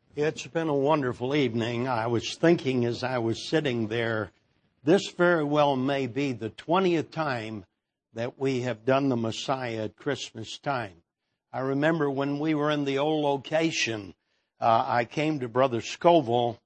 It's been a wonderful evening. I was thinking as I was sitting there, this very well may be the 20th time that we have done the Messiah at Christmas time. I remember when we were in the old location, I came to Brother Scoville,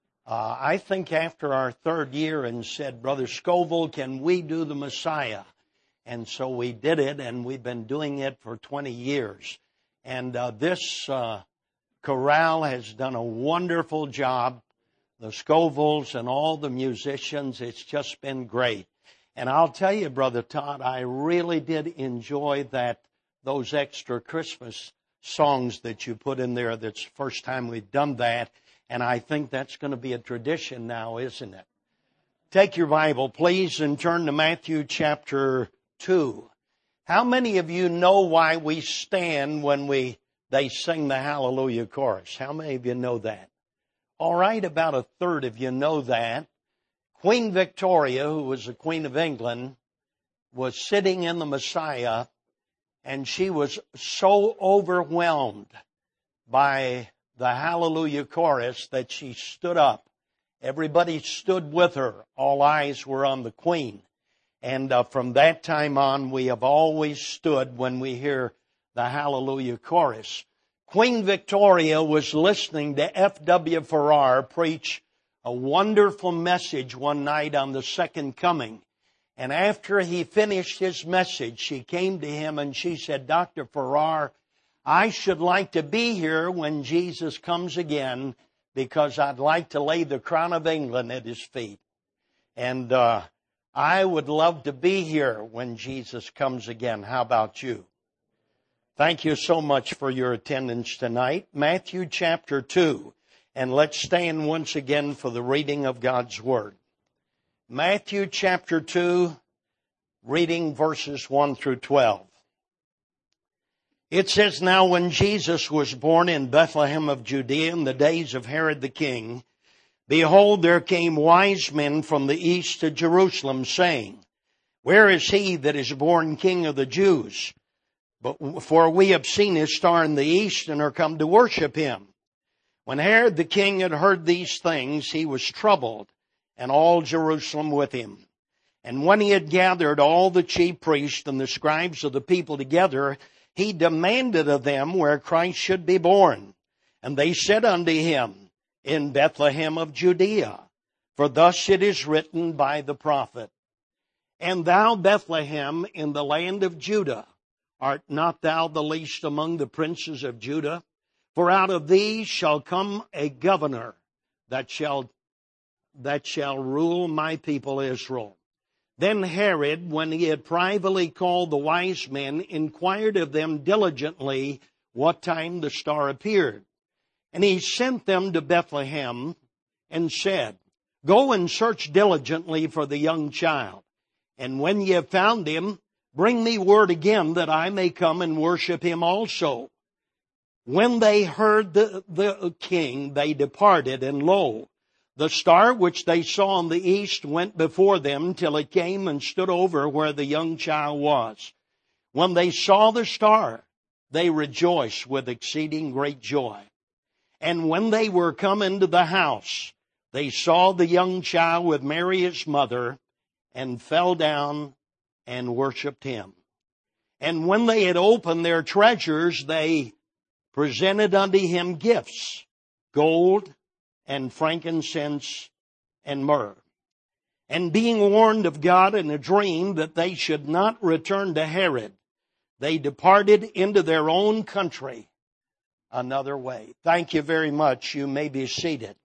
I think after our third year, and said, Brother Scoville, can we do the Messiah? And so we did it, and we've been doing it for 20 years. And this chorale has done a wonderful job. The Scovilles and all the musicians, it's just been great. And I'll tell you, Brother Todd, I really did enjoy those extra Christmas songs that you put in there. That's the first time we've done that. And I think that's going to be a tradition now, isn't it? Take your Bible, please, and turn to Matthew chapter 2. How many of you know why we stand when they sing the Hallelujah chorus? How many of you know that? All right, about a third of you know that. Queen Victoria, who was the Queen of England, was sitting in the Messiah, and she was so overwhelmed by the Hallelujah chorus that she stood up. Everybody stood with her. All eyes were on the Queen. And from that time on, we have always stood when we hear the Hallelujah chorus. Queen Victoria was listening to F.W. Farrar preach a wonderful message one night on the Second Coming. And after he finished his message, she came to him and she said, Dr. Farrar, I should like to be here when Jesus comes again because I'd like to lay the crown of England at his feet. And I would love to be here when Jesus comes again. How about you? Thank you so much for your attendance tonight. Matthew chapter 2. And let's stand once again for the reading of God's Word. Matthew chapter 2, reading verses 1 through 12. It says, Now when Jesus was born in Bethlehem of Judea in the days of Herod the king, behold, there came wise men from the east to Jerusalem, saying, Where is he that is born King of the Jews? For we have seen his star in the east and are come to worship him. When Herod the king had heard these things, he was troubled, and all Jerusalem with him. And when he had gathered all the chief priests and the scribes of the people together, he demanded of them where Christ should be born. And they said unto him, In Bethlehem of Judea, for thus it is written by the prophet, And thou, Bethlehem, in the land of Judah, art not thou the least among the princes of Judah? For out of thee shall come a governor that shall rule my people Israel. Then Herod, when he had privately called the wise men, inquired of them diligently what time the star appeared. And he sent them to Bethlehem and said, Go and search diligently for the young child. And when ye have found him, bring me word again that I may come and worship him also. When they heard the king, they departed, and lo, the star which they saw in the east went before them till it came and stood over where the young child was. When they saw the star, they rejoiced with exceeding great joy. And when they were come into the house, they saw the young child with Mary his mother, and fell down and worshipped him. And when they had opened their treasures, they presented unto him gifts, gold and frankincense and myrrh. And being warned of God in a dream that they should not return to Herod, they departed into their own country another way. Thank you very much. You may be seated.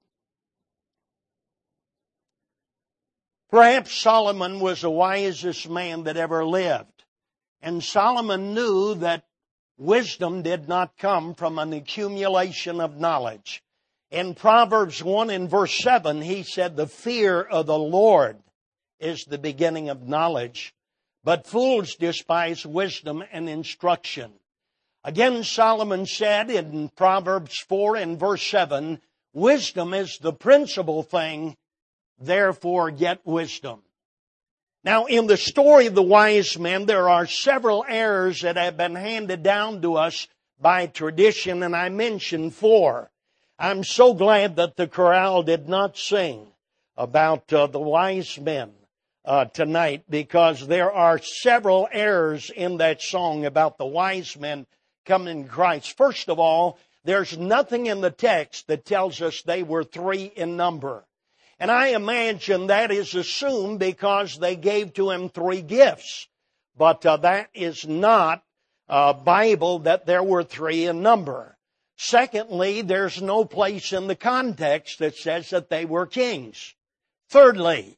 Perhaps Solomon was the wisest man that ever lived. And Solomon knew that wisdom did not come from an accumulation of knowledge. In Proverbs 1 and verse 7, he said, The fear of the Lord is the beginning of knowledge, but fools despise wisdom and instruction. Again, Solomon said in Proverbs 4 and verse 7, Wisdom is the principal thing, therefore get wisdom. Now, in the story of the wise men, there are several errors that have been handed down to us by tradition, and I mentioned four. I'm so glad that the chorale did not sing about the wise men tonight, because there are several errors in that song about the wise men coming to Christ. First of all, there's nothing in the text that tells us they were 3 in number. And I imagine that is assumed because they gave to him 3 gifts. But that is not Bible that there were 3 in number. Secondly, there's no place in the context that says that they were kings. Thirdly,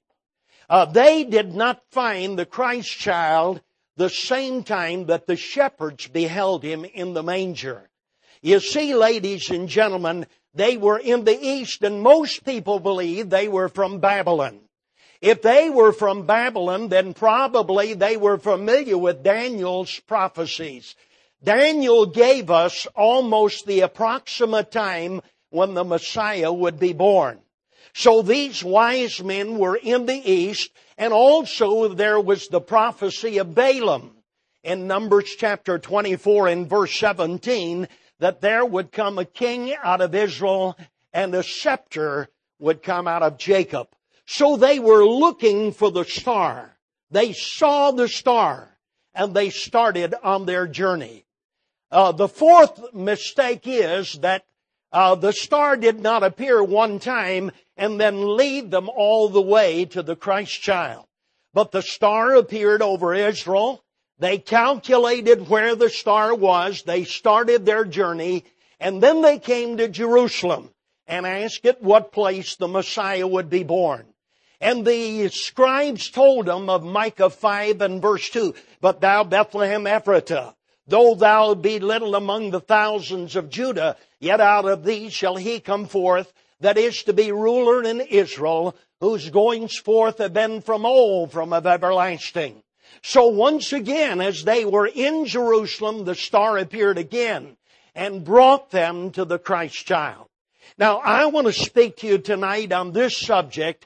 they did not find the Christ child the same time that the shepherds beheld him in the manger. You see, ladies and gentlemen, they were in the east, and most people believe they were from Babylon. If they were from Babylon, then probably they were familiar with Daniel's prophecies. Daniel gave us almost the approximate time when the Messiah would be born. So these wise men were in the east, and also there was the prophecy of Balaam in Numbers chapter 24 and verse 17, that there would come a king out of Israel and a scepter would come out of Jacob. So they were looking for the star. They saw the star and they started on their journey. The fourth mistake is that the star did not appear one time and then lead them all the way to the Christ child. But the star appeared over Israel. They calculated where the star was. They started their journey. And then they came to Jerusalem and asked at what place the Messiah would be born. And the scribes told them of Micah 5 and verse 2, "But thou, Bethlehem Ephratah, though thou be little among the thousands of Judah, yet out of thee shall he come forth, that is to be ruler in Israel, whose goings forth have been from old, from of everlasting." So once again, as they were in Jerusalem, the star appeared again and brought them to the Christ child. Now, I want to speak to you tonight on this subject,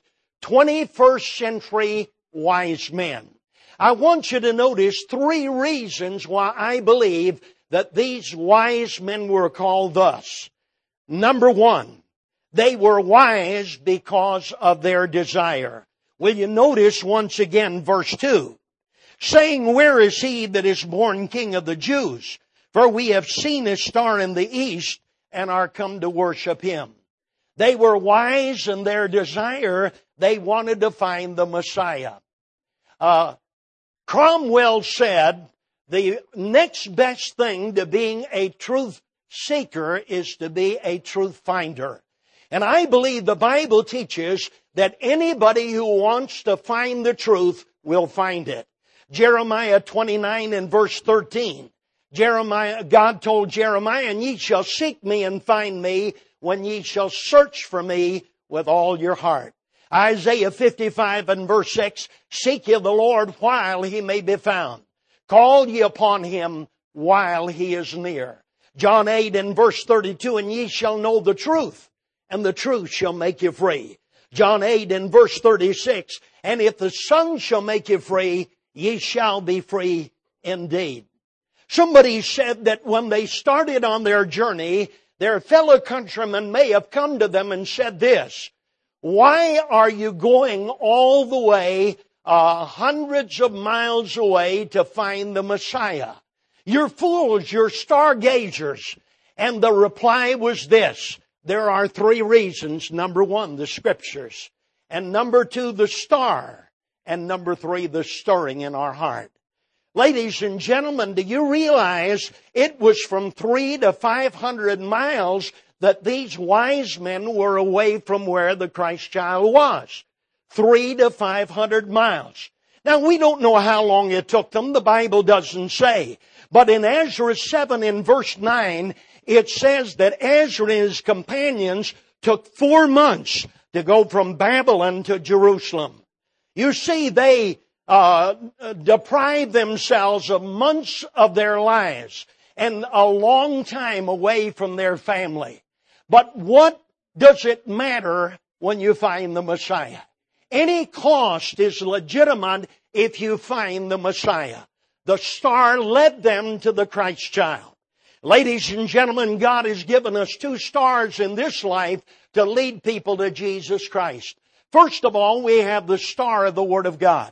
21st century wise men. I want you to notice 3 reasons why I believe that these wise men were called thus. Number 1, they were wise because of their desire. Will you notice once again verse 2? Saying, "Where is he that is born King of the Jews? For we have seen his star in the east and are come to worship him." They were wise in their desire. They wanted to find the Messiah. Cromwell said, the next best thing to being a truth seeker is to be a truth finder. And I believe the Bible teaches that anybody who wants to find the truth will find it. Jeremiah 29 and verse 13. God told Jeremiah, "And ye shall seek me and find me when ye shall search for me with all your heart." Isaiah 55 and verse 6, "Seek ye the Lord while he may be found. Call ye upon him while he is near." John 8 and verse 32, "And ye shall know the truth, and the truth shall make you free." John 8 and verse 36, "And if the Son shall make you free, ye shall be free indeed." Somebody said that when they started on their journey, their fellow countrymen may have come to them and said this, "Why are you going all the way, hundreds of miles away to find the Messiah? You're fools, you're stargazers." And the reply was this: there are 3 reasons. Number 1, the Scriptures. And number 2, the star. And number 3, the stirring in our heart. Ladies and gentlemen, do you realize it was from 300 to 500 miles that these wise men were away from where the Christ child was? 300 to 500 miles. Now, we don't know how long it took them. The Bible doesn't say. But in Ezra 7 in verse 9, it says that Ezra and his companions took 4 months to go from Babylon to Jerusalem. You see, they deprived themselves of months of their lives and a long time away from their family. But what does it matter when you find the Messiah? Any cost is legitimate if you find the Messiah. The star led them to the Christ child. Ladies and gentlemen, God has given us two stars in this life to lead people to Jesus Christ. First of all, we have the star of the Word of God.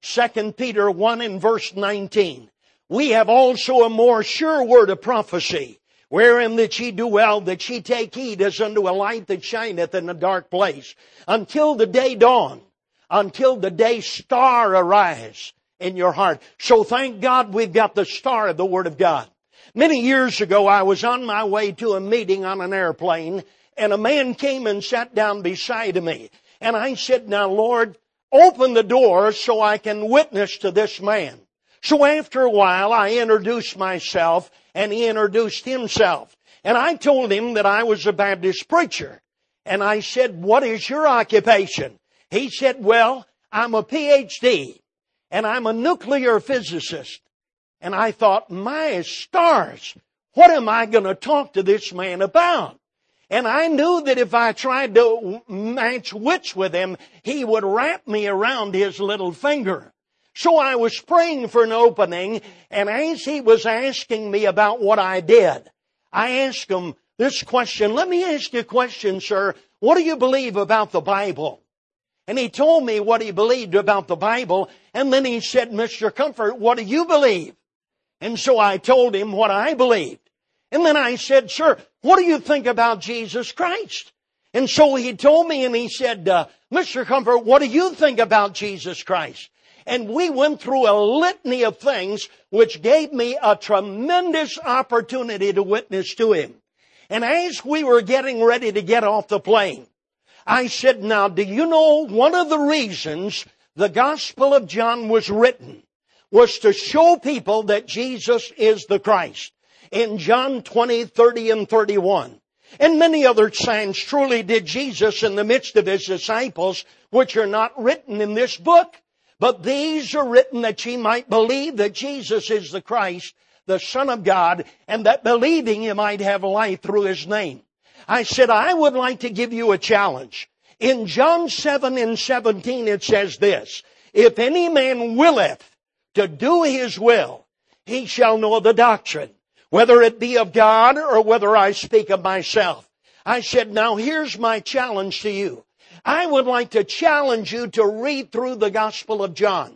2 Peter 1 and verse 19. We have also a more sure word of prophecy, wherein that ye do well, that ye take heed as unto a light that shineth in a dark place, until the day dawn, until the day star arise in your heart. So thank God we've got the star of the Word of God. Many years ago, I was on my way to a meeting on an airplane, and a man came and sat down beside me. And I said, now Lord, open the door so I can witness to this man. So after a while, I introduced myself, and he introduced himself. And I told him that I was a Baptist preacher. And I said, what is your occupation? He said, well, I'm a PhD, and I'm a nuclear physicist. And I thought, my stars, what am I going to talk to this man about? And I knew that if I tried to match wits with him, he would wrap me around his little finger. So I was praying for an opening, and as he was asking me about what I did, I asked him this question. Let me ask you a question, sir. What do you believe about the Bible? And he told me what he believed about the Bible, and then he said, Mr. Comfort, what do you believe? And so I told him what I believed. And then I said, sir, what do you think about Jesus Christ? And so he told me, and he said, Mr. Comfort, what do you think about Jesus Christ? And we went through a litany of things which gave me a tremendous opportunity to witness to him. And as we were getting ready to get off the plane, I said, now, do you know one of the reasons the Gospel of John was written was to show people that Jesus is the Christ? In John 20, 30, and 31. And many other signs truly did Jesus in the midst of His disciples, which are not written in this book. But these are written that ye might believe that Jesus is the Christ, the Son of God, and that believing you might have life through His name. I said, I would like to give you a challenge. In John 7 and 17 it says this, if any man willeth to do His will, he shall know the doctrine, whether it be of God or whether I speak of myself. I said, now here's my challenge to you. I would like to challenge you to read through the Gospel of John.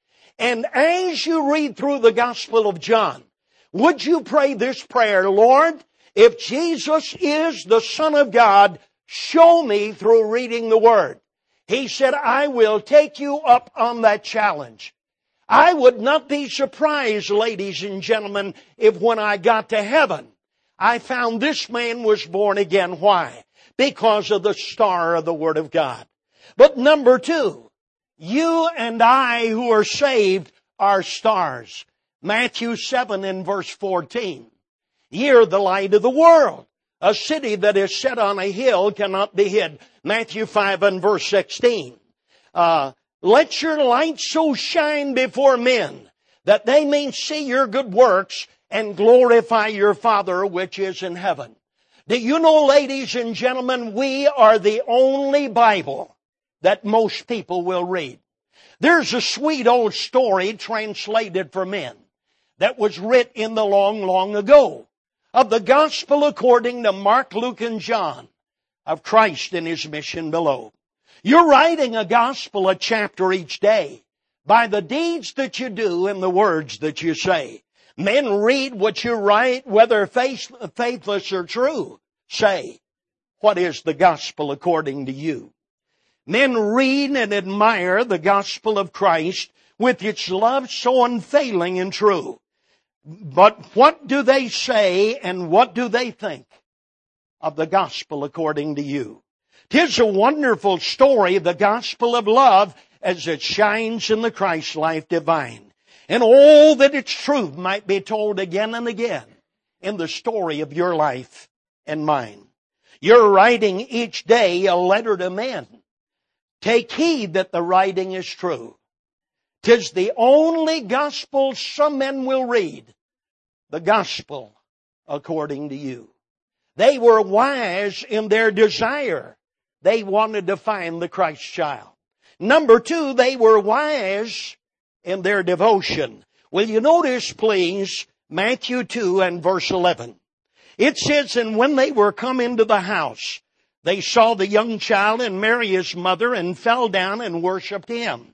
And as you read through the Gospel of John, would you pray this prayer, Lord, if Jesus is the Son of God, show me through reading the Word. He said, I will take you up on that challenge. I would not be surprised, ladies and gentlemen, if when I got to heaven, I found this man was born again. Why? Because of the star of the Word of God. But number two, you and I who are saved are stars. Matthew 7 and verse 14. Ye are the light of the world. A city that is set on a hill cannot be hid. Matthew 5 and verse 16. Let your light so shine before men that they may see your good works and glorify your Father which is in heaven. Do you know, ladies and gentlemen, we are the only Bible that most people will read. There's a sweet old story translated for men that was writ in the long, long ago of the gospel according to Mark, Luke, and John of Christ and His mission below. You're writing a gospel, a chapter each day by the deeds that you do and the words that you say. Men read what you write, whether faithless or true. Say, what is the gospel according to you? Men read and admire the gospel of Christ with its love so unfailing and true. But what do they say and what do they think of the gospel according to you? 'Tis a wonderful story, the gospel of love, as it shines in the Christ life divine. And all that its truth might be told again and again in the story of your life and mine. You're writing each day a letter to men. Take heed that the writing is true. 'Tis the only gospel some men will read, the gospel according to you. They were wise in their desire. They wanted to find the Christ child. Number two, they were wise in their devotion. Will you notice, please, Matthew 2 and verse 11. It says, and when they were come into the house, they saw the young child and Mary his mother, and fell down and worshipped him.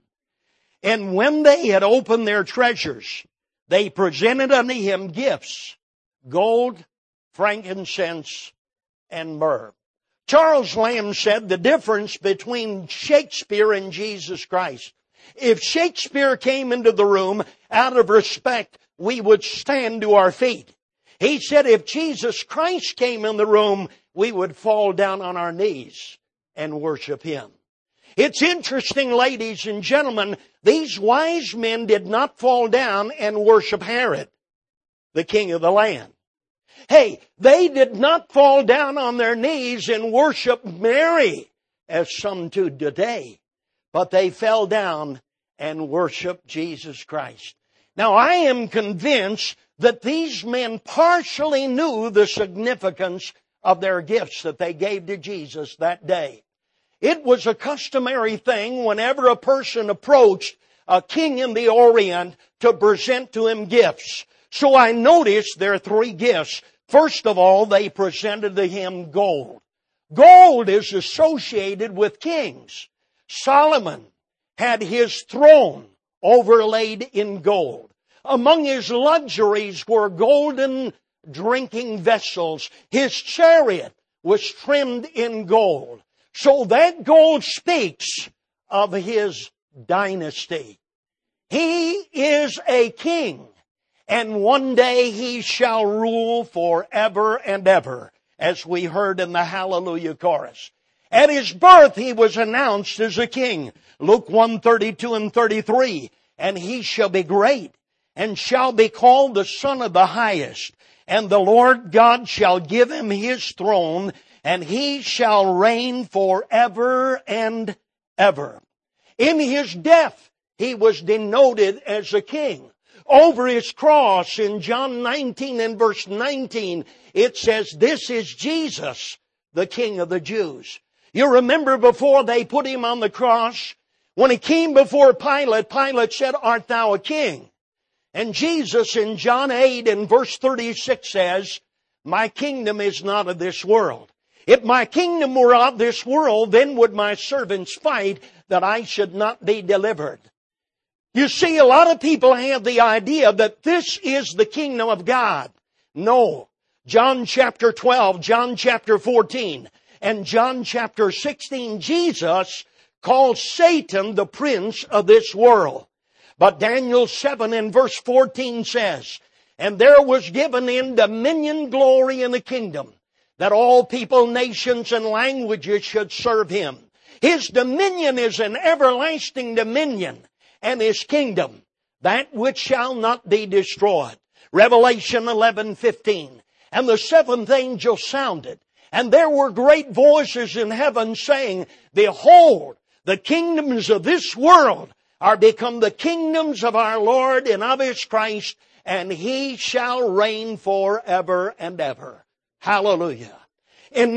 And when they had opened their treasures, they presented unto him gifts, gold, frankincense, and myrrh. Charles Lamb said the difference between Shakespeare and Jesus Christ. If Shakespeare came into the room, out of respect, we would stand to our feet. He said if Jesus Christ came in the room, we would fall down on our knees and worship him. It's interesting, ladies and gentlemen, these wise men did not fall down and worship Herod, the king of the land. Hey, they did not fall down on their knees and worship Mary, as some do today, but they fell down and worshiped Jesus Christ. Now, I am convinced that these men partially knew the significance of their gifts that they gave to Jesus that day. It was a customary thing whenever a person approached a king in the Orient to present to him gifts. So I noticed there are three gifts. First of all, they presented to him gold. Gold is associated with kings. Solomon had his throne overlaid in gold. Among his luxuries were golden drinking vessels. His chariot was trimmed in gold. So that gold speaks of his dynasty. He is a king, and one day he shall rule forever and ever, as we heard in the Hallelujah chorus. At his birth he was announced as a king. Luke 1:32 and 33. And he shall be great, and shall be called the Son of the Highest. And the Lord God shall give him his throne, and he shall reign forever and ever. In his death, he was denoted as a king. Over his cross in John 19 and verse 19, it says, this is Jesus, the King of the Jews. You remember before they put him on the cross, when he came before Pilate, Pilate said, art thou a king? And Jesus in John 8 and verse 36 says, my kingdom is not of this world. If my kingdom were of this world, then would my servants fight that I should not be delivered. You see, a lot of people have the idea that this is the kingdom of God. No. John chapter 12, John chapter 14, and John chapter 16, Jesus calls Satan the prince of this world. But Daniel 7 and verse 14 says, and there was given in dominion, glory, and the kingdom, that all people, nations, and languages should serve him. His dominion is an everlasting dominion, and his kingdom, that which shall not be destroyed. Revelation 11:15. And the seventh angel sounded, and there were great voices in heaven saying, behold, the kingdoms of this world are become the kingdoms of our Lord and of his Christ, and he shall reign forever and ever. Hallelujah. In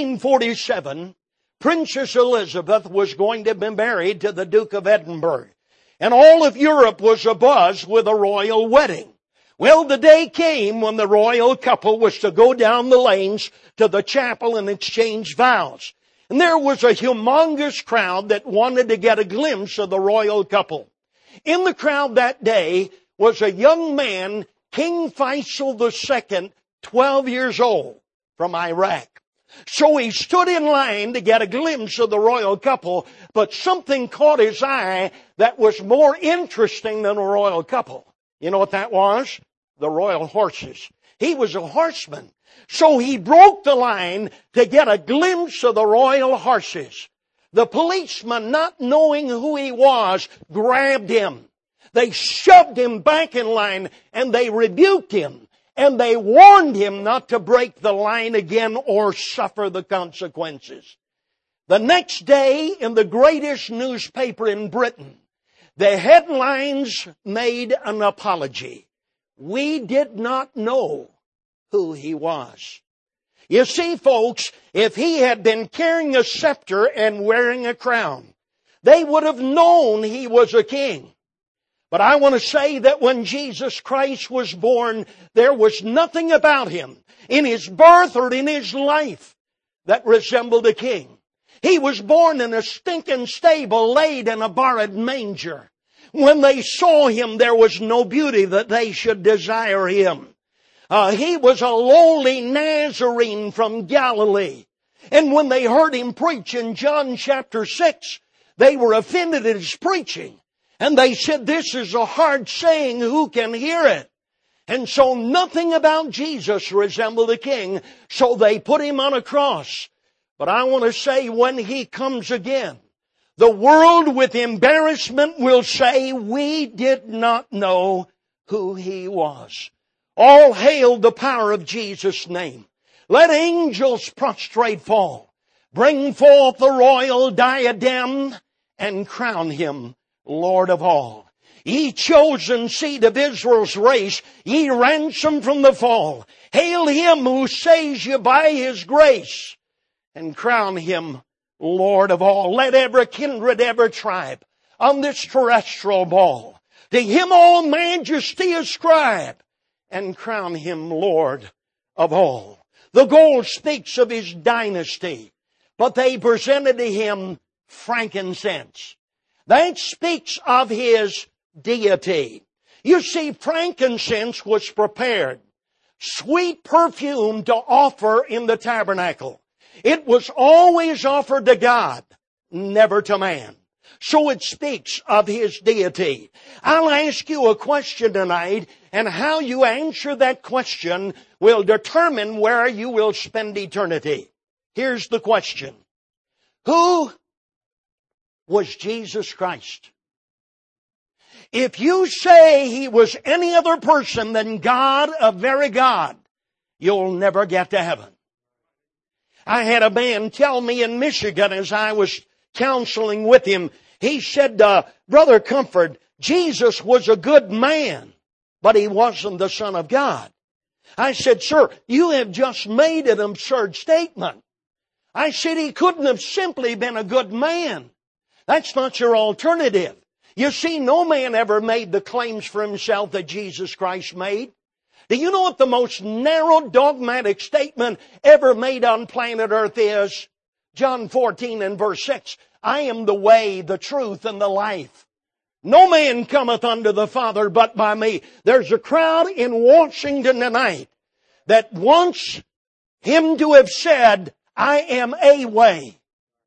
1947, Princess Elizabeth was going to be married to the Duke of Edinburgh. And all of Europe was abuzz with a royal wedding. Well, the day came when the royal couple was to go down the lanes to the chapel and exchange vows. And there was a humongous crowd that wanted to get a glimpse of the royal couple. In the crowd that day was a young man, King Faisal II, 12 years old, from Iraq. So he stood in line to get a glimpse of the royal couple, but something caught his eye that was more interesting than a royal couple. You know what that was? The royal horses. He was a horseman. So he broke the line to get a glimpse of the royal horses. The policeman, not knowing who he was, grabbed him. They shoved him back in line and they rebuked him. And they warned him not to break the line again or suffer the consequences. The next day, in the greatest newspaper in Britain, the headlines made an apology. We did not know who he was. You see, folks, if he had been carrying a scepter and wearing a crown, they would have known he was a king. But I want to say that when Jesus Christ was born, there was nothing about Him in His birth or in His life that resembled a king. He was born in a stinking stable, laid in a borrowed manger. When they saw Him, there was no beauty that they should desire Him. He was a lowly Nazarene from Galilee. And when they heard Him preach in John chapter 6, they were offended at His preaching. And they said, this is a hard saying, who can hear it? And so nothing about Jesus resembled a king, so they put Him on a cross. But I want to say, when He comes again, the world with embarrassment will say, we did not know who He was. All hail the power of Jesus' name. Let angels prostrate fall. Bring forth the royal diadem and crown Him Lord of all. Ye chosen seed of Israel's race, ye ransomed from the fall. Hail Him who saves you by His grace, and crown Him Lord of all. Let every kindred, every tribe on this terrestrial ball, to Him all majesty ascribe, and crown Him Lord of all. The gold speaks of His dynasty, but they presented to Him frankincense. That speaks of His deity. You see, frankincense was prepared, sweet perfume to offer in the tabernacle. It was always offered to God, never to man. So it speaks of His deity. I'll ask you a question tonight, and how you answer that question will determine where you will spend eternity. Here's the question. Who was Jesus Christ? If you say He was any other person than God, a very God, you'll never get to heaven. I had a man tell me in Michigan as I was counseling with him, he said, Brother Comfort, Jesus was a good man, but He wasn't the Son of God. I said, sir, you have just made an absurd statement. I said, He couldn't have simply been a good man. That's not your alternative. You see, no man ever made the claims for himself that Jesus Christ made. Do you know what the most narrow dogmatic statement ever made on planet Earth is? John 14 and verse 6. I am the way, the truth, and the life. No man cometh unto the Father but by me. There's a crowd in Washington tonight that wants Him to have said, I am a way.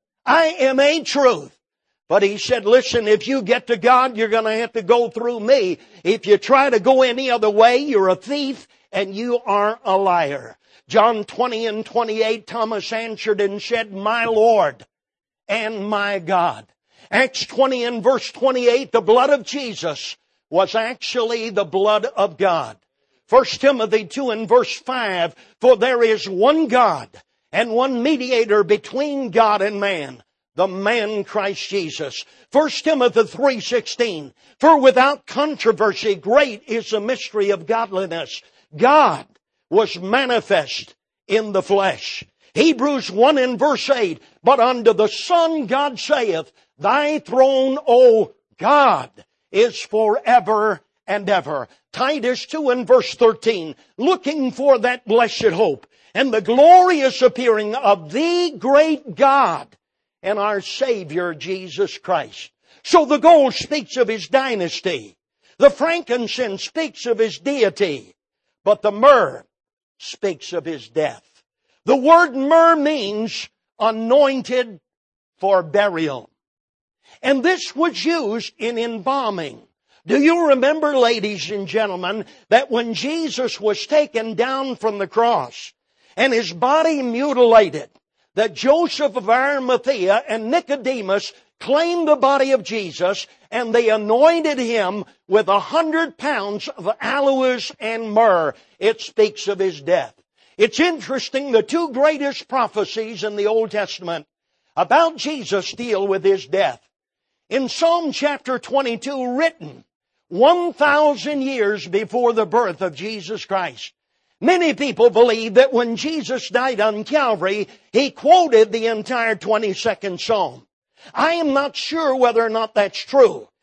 I am a truth. But He said, listen, if you get to God, you're going to have to go through me. If you try to go any other way, you're a thief and you are a liar. John 20 and 28, Thomas answered and said, my Lord and my God. Acts 20 and verse 28, the blood of Jesus was actually the blood of God. 1 Timothy 2 and verse 5, for there is one God and one mediator between God and man, the man Christ Jesus. 1 Timothy 3:16, for without controversy great is the mystery of godliness. God was manifest in the flesh. Hebrews 1 and verse 8, but unto the Son God saith, thy throne, O God, is forever and ever. Titus 2 and verse 13, looking for that blessed hope and the glorious appearing of the great God and our Savior Jesus Christ. So the gold speaks of His dynasty. The frankincense speaks of His deity. But the myrrh speaks of His death. The word myrrh means anointed for burial. And this was used in embalming. Do you remember, ladies and gentlemen, that when Jesus was taken down from the cross and His body mutilated, that Joseph of Arimathea and Nicodemus claimed the body of Jesus and they anointed Him with 100 pounds of aloes and myrrh? It speaks of His death. It's interesting, the two greatest prophecies in the Old Testament about Jesus deal with His death. In Psalm chapter 22, written 1,000 years before the birth of Jesus Christ, many people believe that when Jesus died on Calvary, He quoted the entire 22nd Psalm. I am not sure whether or not that's true.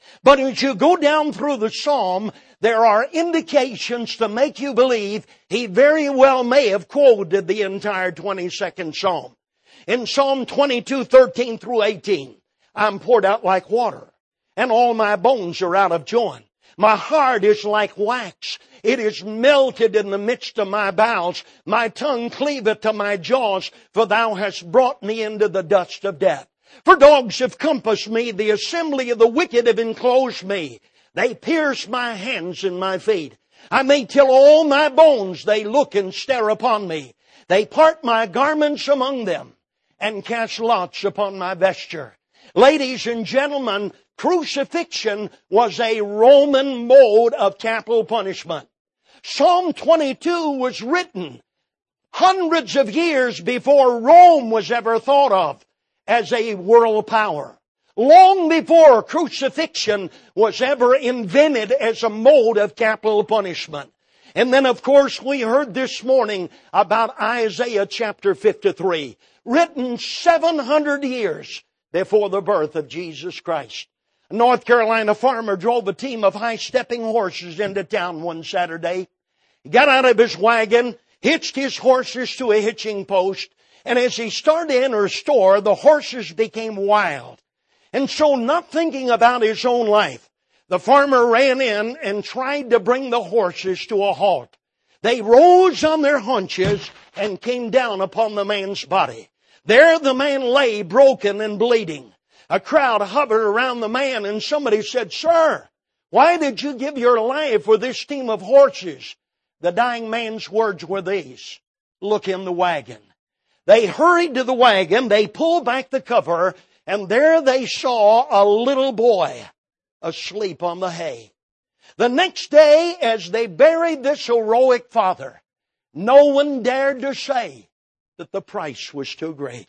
But as you go down through the psalm, there are indications to make you believe he very well may have quoted the entire 22nd psalm. In Psalm 22:13 through 18, I'm poured out like water, and all my bones are out of joint. My heart is like wax. It is melted in the midst of my bowels. My tongue cleaveth to my jaws, for thou hast brought me into the dust of death. For dogs have compassed me, the assembly of the wicked have enclosed me. They pierce my hands and my feet. I may tell all my bones, they look and stare upon me. They part my garments among them, and cast lots upon my vesture. Ladies and gentlemen, crucifixion was a Roman mode of capital punishment. Psalm 22 was written hundreds of years before Rome was ever thought of as a world power. Long before crucifixion was ever invented as a mode of capital punishment. And then, of course, we heard this morning about Isaiah chapter 53, written 700 years before the birth of Jesus Christ. A North Carolina farmer drove a team of high-stepping horses into town one Saturday. He got out of his wagon, hitched his horses to a hitching post, and as he started to enter a store, the horses became wild. And so, not thinking about his own life, the farmer ran in and tried to bring the horses to a halt. They rose on their haunches and came down upon the man's body. There the man lay broken and bleeding. A crowd hovered around the man, and somebody said, "Sir, why did you give your life for this team of horses?" The dying man's words were these: "Look in the wagon." They hurried to the wagon, they pulled back the cover, and there they saw a little boy asleep on the hay. The next day, as they buried this heroic father, no one dared to say that the price was too great.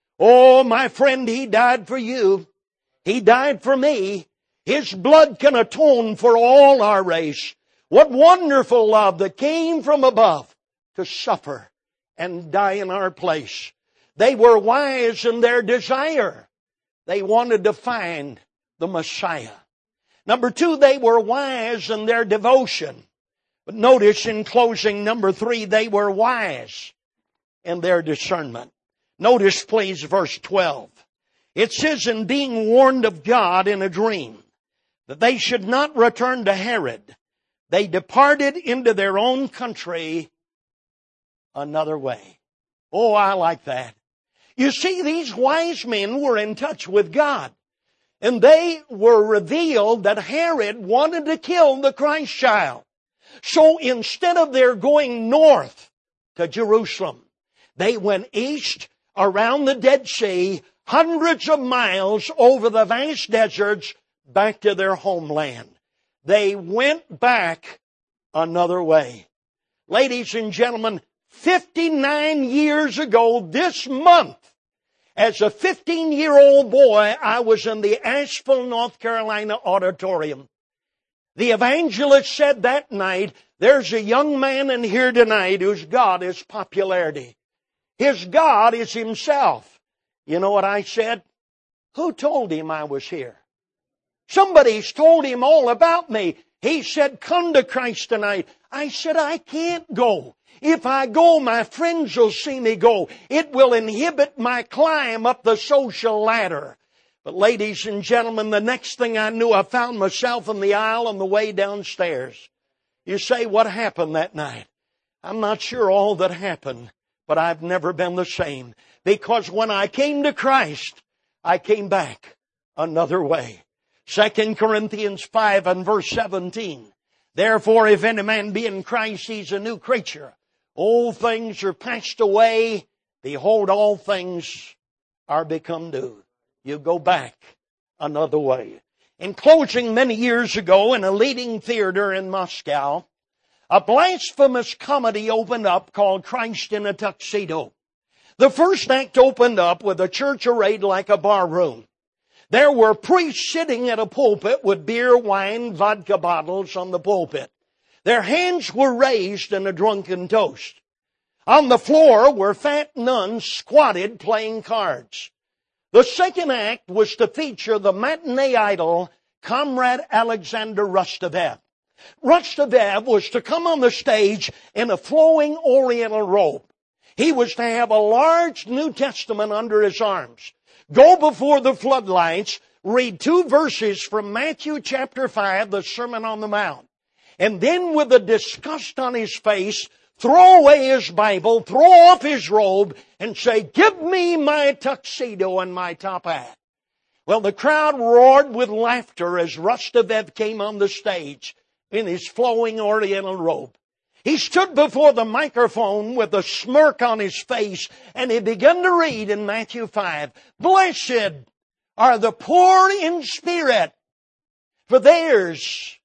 Oh, my friend, he died for you. He died for me. His blood can atone for all our race. What wonderful love that came from above to suffer and die in our place. They were wise in their desire. They wanted to find the Messiah. Number two, they were wise in their devotion. But notice in closing, number three, they were wise in their discernment. Notice, please, verse 12. It says, "In being warned of God in a dream, that they should not return to Herod, they departed into their own country another way." Oh, I like that. You see, these wise men were in touch with God. And they were revealed that Herod wanted to kill the Christ child. So instead of their going north to Jerusalem, they went east around the Dead Sea, hundreds of miles over the vast deserts, back to their homeland. They went back another way. Ladies and gentlemen, 59 years ago this month, as a 15-year-old boy, I was in the Asheville, North Carolina auditorium. The evangelist said that night, "There's a young man in here tonight whose God is popularity. His God is himself." You know what I said? Who told him I was here? Somebody's told him all about me. He said, "Come to Christ tonight." I said, "I can't go. If I go, my friends will see me go. It will inhibit my climb up the social ladder." But ladies and gentlemen, the next thing I knew, I found myself in the aisle on the way downstairs. You say, what happened that night? I'm not sure all that happened, but I've never been the same. Because when I came to Christ, I came back another way. 2 Corinthians 5 and verse 17. "Therefore, if any man be in Christ, he's a new creature. Old things are passed away. Behold, all things are become new." You go back another way. In closing, many years ago in a leading theater in Moscow, a blasphemous comedy opened up called Christ in a Tuxedo. The first act opened up with a church arrayed like a bar room. There were priests sitting at a pulpit with beer, wine, vodka bottles on the pulpit. Their hands were raised in a drunken toast. On the floor were fat nuns squatted playing cards. The second act was to feature the matinee idol Comrade Alexander Rustavev. Rustavev was to come on the stage in a flowing oriental robe. He was to have a large New Testament under his arms. Go before the floodlights, read 2 verses from Matthew chapter 5, the Sermon on the Mount. And then with a disgust on his face, throw away his Bible, throw off his robe, and say, "Give me my tuxedo and my top hat." Well, the crowd roared with laughter as Rustavev came on the stage in his flowing oriental robe. He stood before the microphone with a smirk on his face, and he began to read in Matthew 5, "Blessed are the poor in spirit, for theirs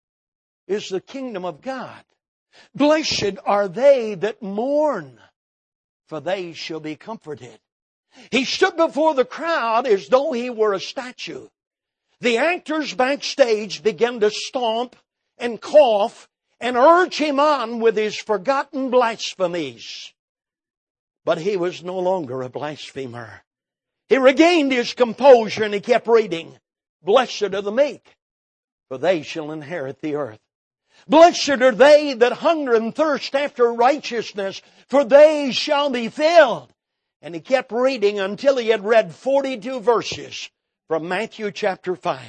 is the kingdom of God. Blessed are they that mourn, for they shall be comforted." He stood before the crowd as though he were a statue. The actors backstage began to stomp and cough and urge him on with his forgotten blasphemies. But he was no longer a blasphemer. He regained his composure and he kept reading. "Blessed are the meek, for they shall inherit the earth. Blessed are they that hunger and thirst after righteousness, for they shall be filled." And he kept reading until he had read 42 verses from Matthew chapter 5.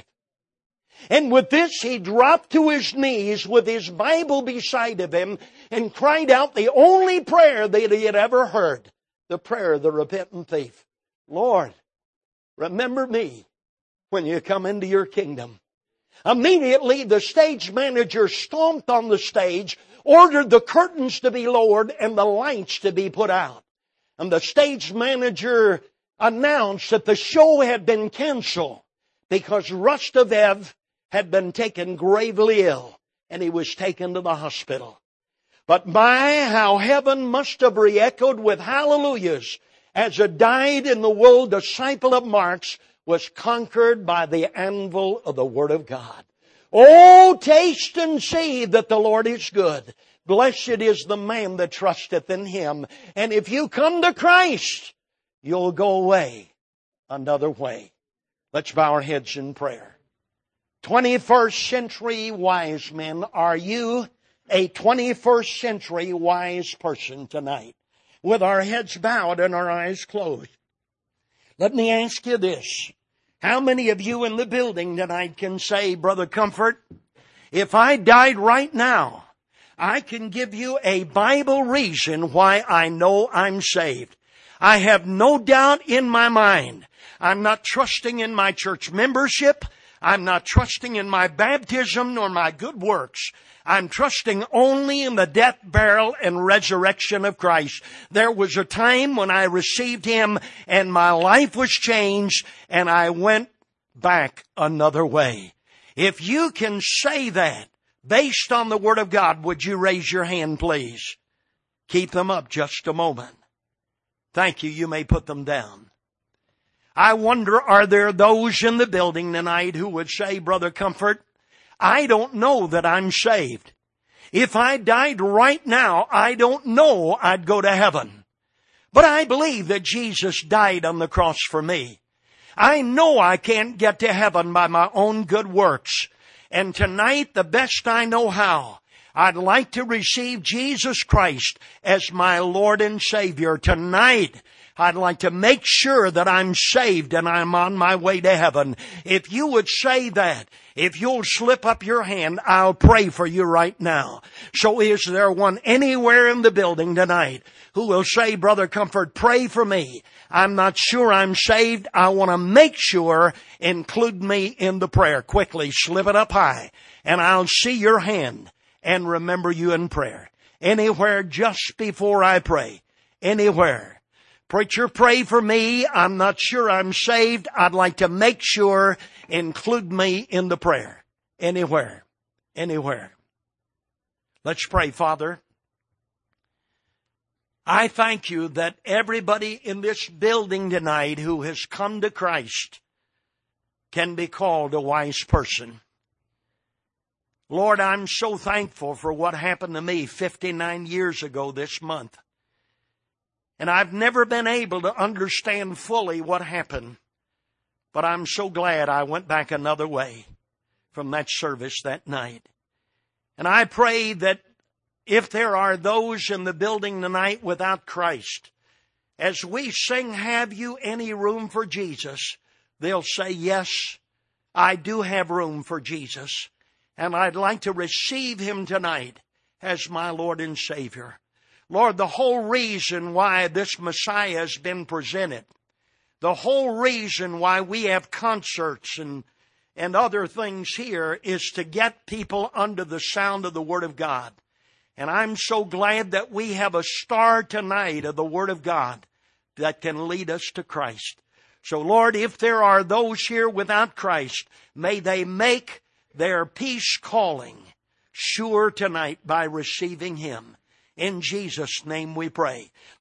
And with this, he dropped to his knees with his Bible beside of him and cried out the only prayer that he had ever heard, the prayer of the repentant thief. "Lord, remember me when you come into your kingdom." Immediately, the stage manager stomped on the stage, ordered the curtains to be lowered and the lights to be put out. And the stage manager announced that the show had been canceled because Rustavev had been taken gravely ill and he was taken to the hospital. But my, how heaven must have re-echoed with hallelujahs as a dyed-in-the-wool disciple of Mark's was conquered by the anvil of the Word of God. "Oh, taste and see that the Lord is good. Blessed is the man that trusteth in Him." And if you come to Christ, you'll go away another way. Let's bow our heads in prayer. 21st century wise men, are you a 21st century wise person tonight? With our heads bowed and our eyes closed, let me ask you this. How many of you in the building tonight can say, "Brother Comfort, if I died right now, I can give you a Bible reason why I know I'm saved. I have no doubt in my mind. I'm not trusting in my church membership. I'm not trusting in my baptism nor my good works. I'm trusting only in the death, burial, and resurrection of Christ. There was a time when I received Him and my life was changed and I went back another way." If you can say that based on the Word of God, would you raise your hand, please? Keep them up just a moment. Thank you. You may put them down. I wonder, are there those in the building tonight who would say, "Brother Comfort, I don't know that I'm saved. If I died right now, I don't know I'd go to heaven. But I believe that Jesus died on the cross for me. I know I can't get to heaven by my own good works. And tonight, the best I know how, I'd like to receive Jesus Christ as my Lord and Savior. Tonight, I'd like to make sure that I'm saved and I'm on my way to heaven." If you would say that, if you'll slip up your hand, I'll pray for you right now. So is there one anywhere in the building tonight who will say, "Brother Comfort, pray for me. I'm not sure I'm saved. I want to make sure. Include me in the prayer." Quickly, slip it up high and I'll see your hand and remember you in prayer. Anywhere just before I pray. Anywhere. "Preacher, pray for me. I'm not sure I'm saved. I'd like to make sure. Include me in the prayer." Anywhere. Anywhere. Let's pray. Father, I thank you that everybody in this building tonight who has come to Christ can be called a wise person. Lord, I'm so thankful for what happened to me 59 years ago this month. And I've never been able to understand fully what happened. But I'm so glad I went back another way. from that service that night. And I pray that if there are those in the building tonight without Christ, as we sing, "Have you any room for Jesus?" they'll say, "Yes, I do have room for Jesus, and I'd like to receive Him tonight as my Lord and Savior." Lord, the whole reason why this Messiah has been presented, the whole reason why we have concerts and other things here is to get people under the sound of the Word of God. And I'm so glad that we have a star tonight of the Word of God that can lead us to Christ. So, Lord, if there are those here without Christ, may they make their peace calling sure tonight by receiving Him. In Jesus' name we pray.